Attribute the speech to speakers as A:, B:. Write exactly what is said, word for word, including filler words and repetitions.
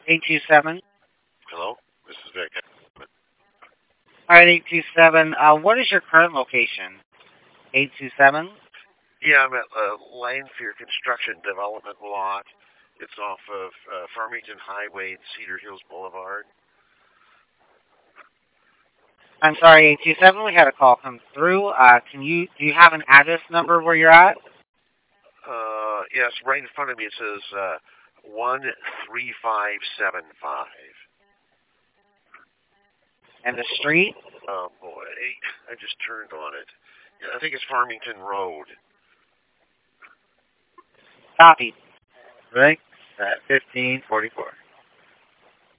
A: eight two seven.
B: Hello, this is Vic.
A: All right, eight two seven. Uh, what is your current location? eight two seven?
B: Yeah, I'm at uh, Lanphier Construction Development Lot. It's off of uh, Farmington Highway and Cedar Hills Boulevard.
A: I'm sorry, eight two seven. We had a call come through. Uh, can you do you have an address number where you're at?
B: Uh, yes, right in front of me it says uh, one three five seven five.
A: And the street?
B: Oh boy, I just turned on it. Yeah, I think it's Farmington Road.
A: Copy. Right? At fifteen forty-four.